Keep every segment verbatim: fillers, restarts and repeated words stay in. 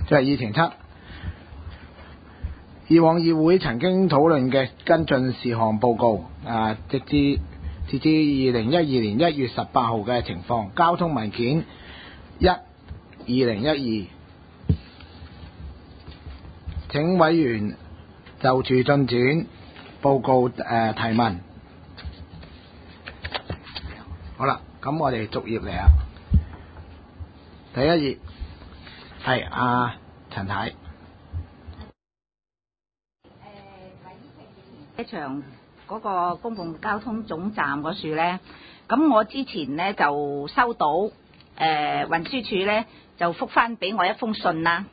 即係議程七，以往議會曾經討論嘅跟進事項報告，啊，直至截至二零一二年一月十八號嘅情況，交通文件一二零一二，請委員就住進展報告誒、呃、提問。好啦，咁我哋逐頁嚟啊。第一頁係阿陳太。 一場嗰個公共交通總站嗰處呢，咁我之前呢就收到誒、呃、運輸署呢就覆返俾我一封信啦。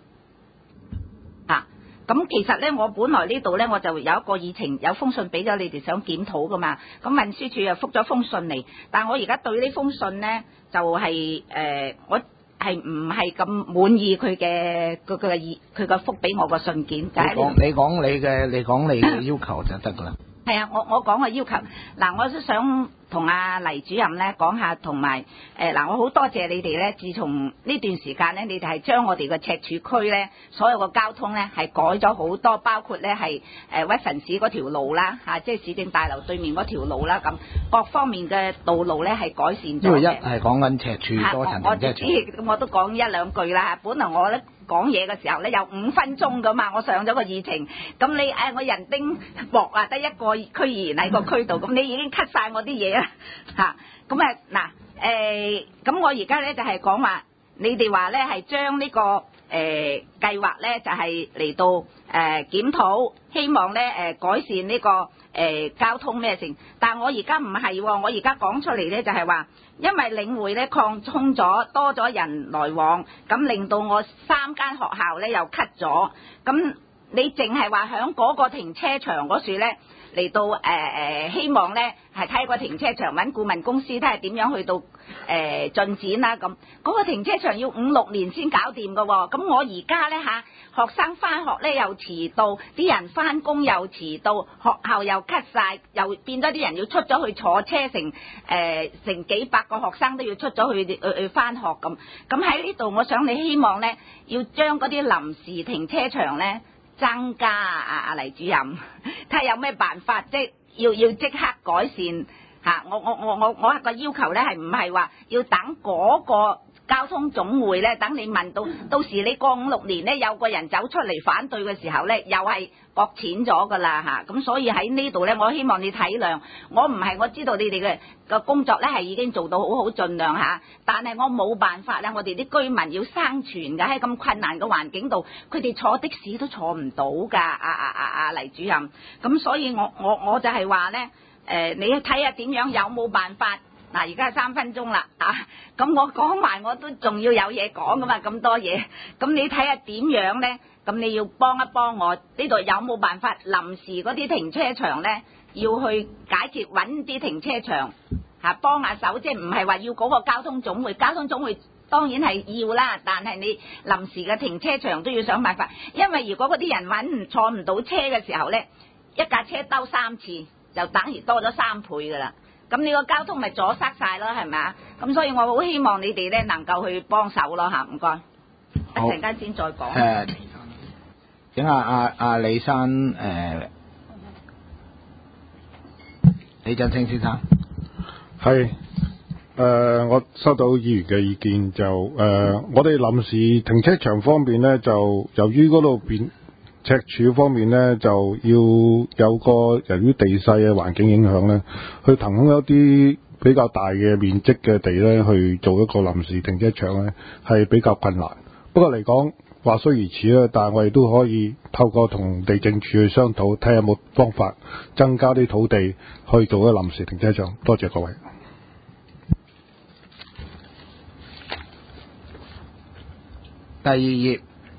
啊，咁其實呢，我本來呢度呢我就有一個議程，有封信俾咗你哋想檢討噶嘛。咁運輸署又覆咗封信嚟，但我而家對呢封信呢，就係、是、誒、呃、我係唔係咁滿意佢嘅佢嘅意佢個覆俾我個信件。 你講你講你嘅你講你嘅要求就得噶啦。 係啊，我我講個要求嗱，我都想同阿黎主任咧講下，同埋誒嗱，我好多謝你哋咧。自從呢段時間咧，你哋係將我哋嘅赤柱區咧，所有個交通咧係改咗好多，包括咧係誒屈臣氏嗰條路啦嚇、啊，即係市政大樓對面嗰條路啦，咁各方面嘅道路咧係改善咗嘅。因為一係講緊赤柱多層停車場，我我都講一兩句啦。本來我咧講嘢嘅時候咧有五分鐘噶嘛，我上咗個議程，咁你誒我人丁薄啊，得一個區議員喺個區度，咁你已經 cut 晒我啲嘢啦嚇，咁啊嗱誒，咁我而家咧就係講話，你哋話咧係將呢個誒計劃咧就係嚟到誒檢討，希望咧誒改善呢個誒交通咩成，但我而家唔係喎，我而家講出嚟咧就係話，因為領匯咧擴充咗，多咗人來往，咁令到我三間學校咧又 cut 咗，咁你淨係話響嗰個停車場嗰處咧嚟到誒誒、呃，希望咧係睇個停車場揾顧問公司睇下點樣去到誒、呃、進展啦咁，嗰、那個停車場要五六年先搞掂噶喎，咁我而家咧嚇學生翻學咧又遲到，啲人翻工又遲到，學校又 cut 晒，又變咗啲人要出咗去坐車，成誒、呃、成幾百個學生都要出咗去去去翻學咁，咁喺呢度我想你希望咧要將嗰啲臨時停車場咧增加啊！阿黎主任，睇下有咩辦法，即係要要即刻改善嚇。我我我我我個要求咧係唔係話要等嗰個交通總會咧？等你問到，到時你過五六年咧，有個人走出嚟反對嘅時候咧，又係擱淺咗噶啦嚇。咁所以喺呢度咧，我希望你體諒。我唔係我知道你哋嘅個工作咧係已經做到好好，盡量嚇。但係我冇辦法咧，我哋啲居民要生存㗎，喺咁困難嘅環境度，佢哋坐的士都坐唔到㗎。阿阿阿阿黎主任，咁所以我我我就係話咧，誒你睇下點樣有冇辦法？嗱，而家三分鐘啦，啊，咁我講埋我都仲要有嘢講噶嘛，咁多嘢，咁你睇下點樣咧？咁你要幫一幫我，呢度有冇辦法臨時嗰啲停車場咧，要去解決揾啲停車場嚇幫下手，即係唔係話要嗰個交通總會，交通總會當然係要啦，但係你臨時嘅停車場都要想辦法，因為如果嗰啲人揾唔坐唔到車嘅時候咧，一架車兜三次就等於多咗三倍噶啦。咁你個交通咪阻塞晒咯，係咪啊？咁所以我好希望你哋咧能夠去幫手咯嚇，唔該。一陣間先再講。 誒，請下阿阿李生誒、呃，李振清先生。 係誒、呃，我收到議員嘅意見就誒、呃，我哋臨時停車場方面咧，就由於嗰度變赤柱方面咧，就要有個由於地勢嘅環境影響咧，去騰空一啲比較大嘅面積嘅地咧，去做一個臨時停車場咧，係比較困難。不過嚟講，話雖如此啦，但係我哋都可以透過同地政處去商討，睇下有冇方法增加啲土地去做一個臨時停車場。多謝各位。 第二頁。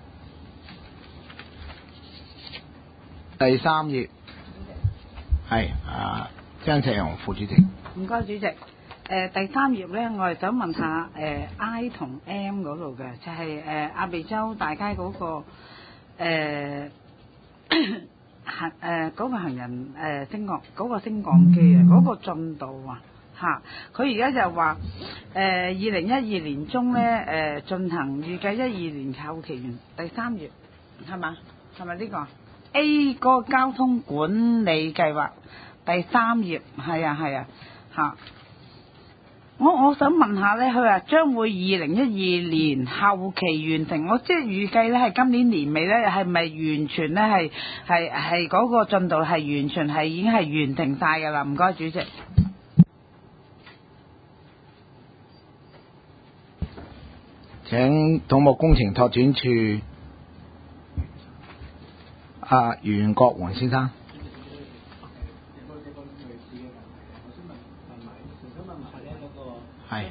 第三頁係啊，張赤陽副主席。 唔該，主席。誒、呃、第三頁咧，我係想問下誒、呃、I 同 M 嗰度嘅，就係誒亞美洲大街嗰、那個誒、呃、行誒嗰、呃那個行人誒、呃、升降嗰、那個升降機啊，嗰、那個進度啊， 嚇，佢而家就話誒二零一二年中咧誒、呃、進行，預計一二年後期完第三頁係嘛？係咪呢個 A 嗰個交通管理計劃第三頁？係啊係啊嚇。我我想問下咧，佢話將會二零一二年後期完成，我即係預計咧係今年年尾咧，係咪完全咧係係係嗰個進度係完全係已經係完成晒㗎啦？唔該，主席。 請土木工程拓展處阿袁國桓先生。係。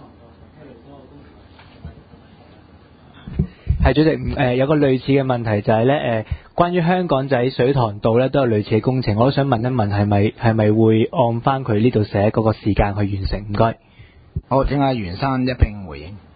係主席，誒、呃、有個類似嘅問題就係咧，誒關於香港仔水塘道咧都有類似嘅工程，我都想問一問係咪係咪會按翻佢呢度寫嗰個時間去完成？唔該。 好，請阿袁生一併回應。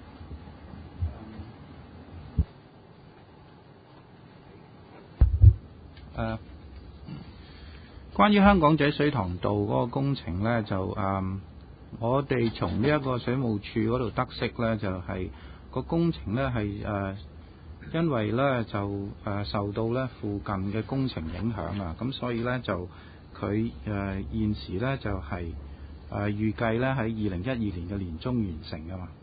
誒、呃，關於香港仔水塘道嗰個工程呢，就誒、呃，我哋從呢一個水務署嗰度得悉呢，就係、是、個工程呢係誒、呃，因為呢就誒、呃、受到呢附近嘅工程影響啊，咁所以呢，就佢誒、呃、現時呢就係誒預計呢喺二零一二年嘅年中完成㗎嘛。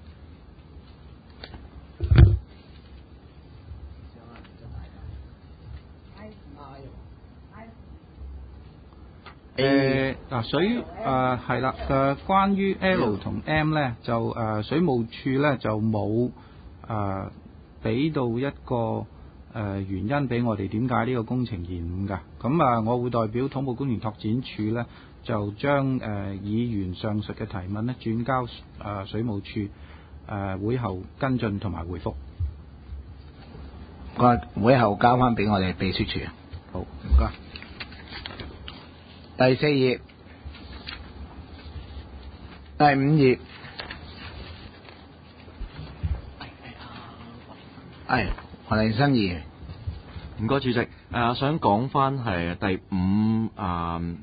誒嗱水誒係啦誒，關於 L 同 M 咧就誒、呃、水務署咧就冇誒俾到一個誒、呃、原因俾我哋點解呢個工程延誤㗎。咁啊，我會代表土木工程拓展署咧就將誒、呃、議員上述嘅提問咧轉交誒、呃、水務署誒、呃、會後跟進同埋回覆。 個會後交翻俾我哋秘書處。好，唔該。第四頁、第五頁，係黃麗珍議員。 唔該，主席。誒、呃，想講翻係第五啊、呃，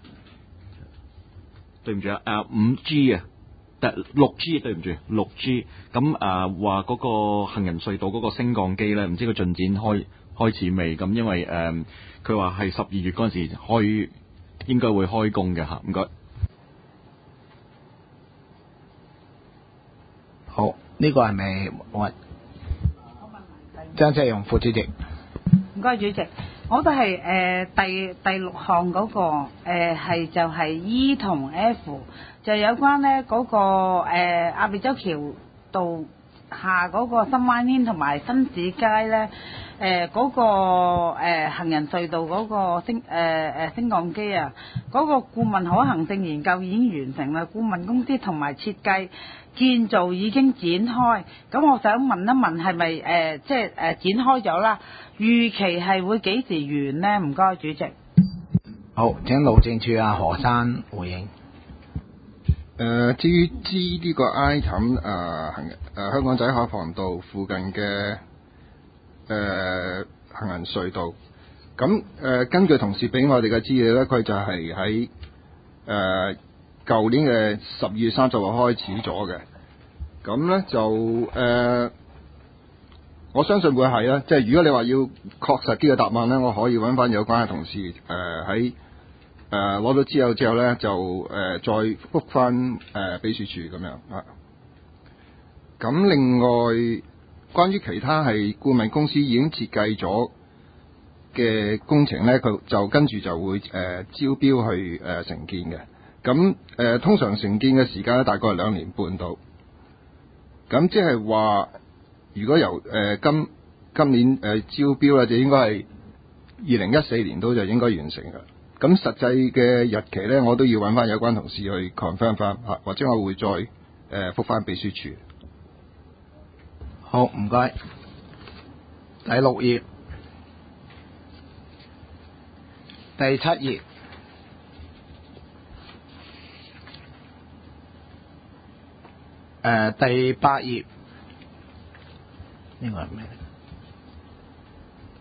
對唔住啊，誒五 G 啊，第六 G 對唔住六 G。咁誒話嗰個行人隧道嗰個升降機咧，唔知個進展開開始未？咁因為誒佢話係十二月嗰陣時開。應該會開工嘅嚇，唔該。 好，呢、這個係咪我張志勇副主席？ 唔該，主席，我都係誒、呃、第第六項嗰、那個誒係、呃、就係 E 同 F， 就有關咧嗰、那個誒亞庇州橋道下嗰個新灣軒同埋新市街咧。誒嗰、呃那個、呃、行人隧道嗰個升誒誒、呃、升降機啊，嗰、那個顧問可行性研究已經完成啦，顧問公司同埋設計建造已經展開。咁我想問一問係咪誒即係誒展開咗啦？預期係會幾時完呢？唔該，主席。 好，請路政署阿何生回應。 誒、呃，至於 G 呢個 item 誒、呃、行誒、呃、香港仔海傍道附近嘅。誒、呃、行人隧道，咁誒、呃、根據同事俾我哋嘅資料咧，佢就係喺誒舊年嘅十二月三十號開始咗嘅，咁咧就誒、呃、我相信會係啦，即係如果你話要確實啲嘅答案咧，我可以揾翻有關嘅同事誒喺誒攞到資料之後咧，就誒、呃、再覆翻誒秘書處咁樣啊。咁另外。關於其他係顧問公司已經設計咗嘅工程呢，佢就跟住就會誒、呃、招標去誒、呃、承建嘅。咁誒、呃、通常承建嘅時間咧，大概係兩年半到。咁即係話，如果由誒、呃、今今年誒、呃、招標咧，就應該係二零一四年都就應該完成嘅。咁實際嘅日期呢，我都要揾翻有關同事去 confirm 翻嚇，或者我會再誒覆翻秘書處。 好，唔該。第六頁、第七頁、誒第八頁，呢個係咩？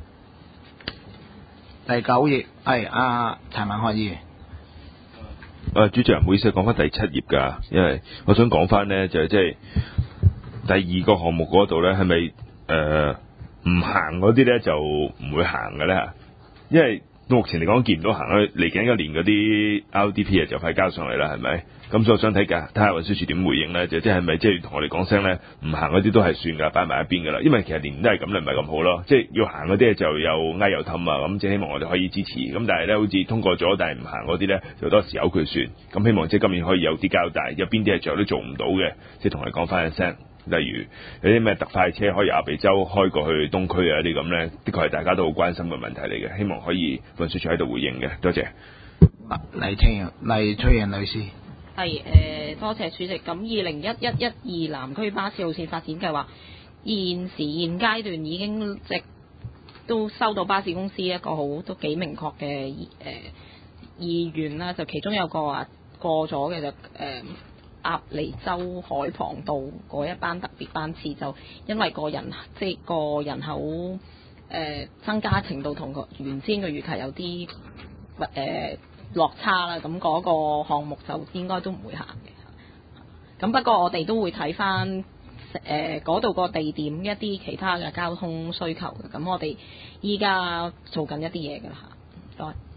第九頁係阿陳文學議員。 啊，主席人唔好意思，講翻第七頁㗎，因為我想講翻咧就係即係第二個項目嗰度咧，係咪誒唔行嗰啲咧就唔會行嘅咧？因為到目前嚟講見唔到行，嚟緊一年嗰啲 R D P 啊就快交上嚟啦，係咪？咁所以我想睇㗎，睇下運輸署點回應咧，就即係咪即係同我哋講聲咧，唔行嗰啲都係算㗎，擺埋一邊㗎啦。因為其實年年都係咁，你唔係咁好咯。即係要行嗰啲就有嗌又氹啊，咁即係希望我哋可以支持。咁但係咧，好似通過咗，但係唔行嗰啲咧，就多時有佢算。咁希望即係今年可以有啲交代，有邊啲係最後都做唔到嘅，即係同你講翻一聲。例如有啲咩特快車可以亞比州開過去東區啊啲咁咧，的確係大家都好關心嘅問題嚟嘅，希望可以運輸署喺度回應嘅。多謝。 黎青陽、黎翠盈女士。 係誒、呃，多謝主席。咁二零一一一二南區巴士路線發展計劃，現時現階段已經即都收到巴士公司一個好都幾明確嘅誒意願啦。就其中有個話過咗嘅就誒。呃鴨脷洲海傍道嗰一班特別班次，就因為個人即係個人口誒、呃、增加程度同個原先嘅預期有啲誒、呃、落差啦，咁嗰個項目就應該都唔會行嘅。咁不過我哋都會睇翻誒嗰度個地點一啲其他嘅交通需求嘅，咁我哋依家做緊一啲嘢㗎啦嚇。唔該。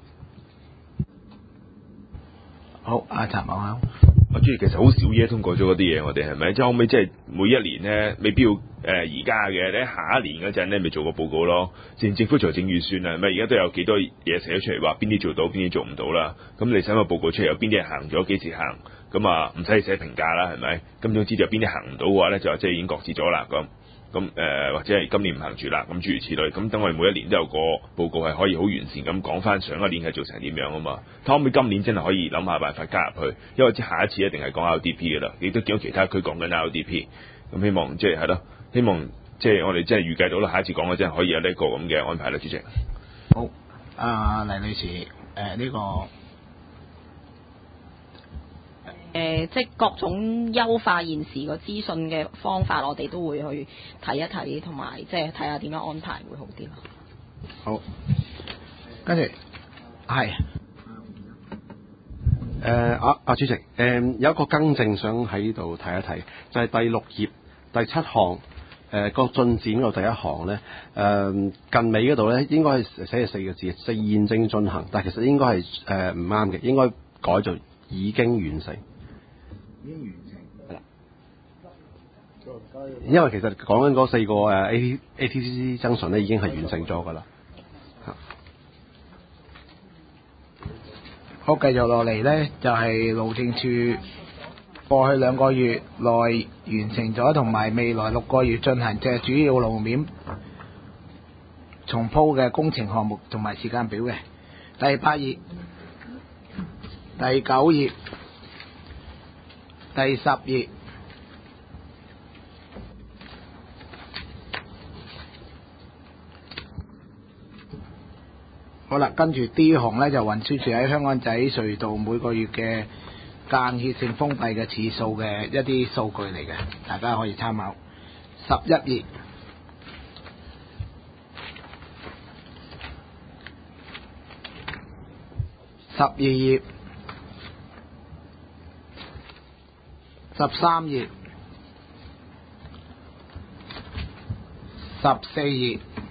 好，阿陳茂考。 我主要其實好少嘢通過咗嗰啲嘢，我哋係咪？即係可唔可以即係每一年咧，未必要誒而家嘅，你喺下一年嗰陣咧，咪做個報告咯。政政府財政預算啊，咪而家都有幾多嘢寫咗出嚟，話邊啲做到，邊啲做唔到啦。咁你寫個報告出嚟，有邊啲係行咗，幾時行？咁啊，唔使寫評價啦，係咪？咁總之就邊啲行唔到嘅話咧，就即係已經擱置咗啦咁。咁誒、呃、或者係今年唔行住啦，咁諸如此類。咁等我哋每一年都有個報告係可以好完善咁講翻上一年係做成點樣啊嘛。睇可唔可以今年真係可以諗下辦法加入去，因為下一次一定係講 R D P 嘅啦。亦都見到其他區講緊 R D P，咁希望即係係咯，希望即係我哋真係預計到啦，下一次講嘅真係可以有呢一個咁嘅安排啦，主席。 好，阿、呃、黎女士，誒、呃、呢、這個。 誒、呃，即係各種優化現時個資訊嘅方法，我哋都會去睇一睇，同埋即係睇下點樣安排會好啲咯。 好，跟住係誒阿阿主席，誒、呃、有一個更正想喺呢度睇一睇，就係、是、第六頁第七項誒、呃、個進展嗰第一行咧，誒、呃、近尾嗰度咧應該係寫咗四個字，四現正進行，但係其實應該係誒唔啱嘅，應該改做已經完成。已經完成係啦，因為其實講緊嗰四個誒 A A T C junction 咧已經係完成咗㗎啦。 好，繼續落嚟咧，就係、是、路政署過去兩個月內完成咗，同埋未來六個月進行嘅主要路面重鋪嘅工程項目同埋時間表嘅。第八頁、第九頁。第十頁，好啦，跟住 D 項呢，就運輸署喺香港仔隧道每個月嘅間歇性封閉嘅次數嘅一啲數據嚟嘅，大家可以參考。十一頁，十二頁。十三頁、十四頁、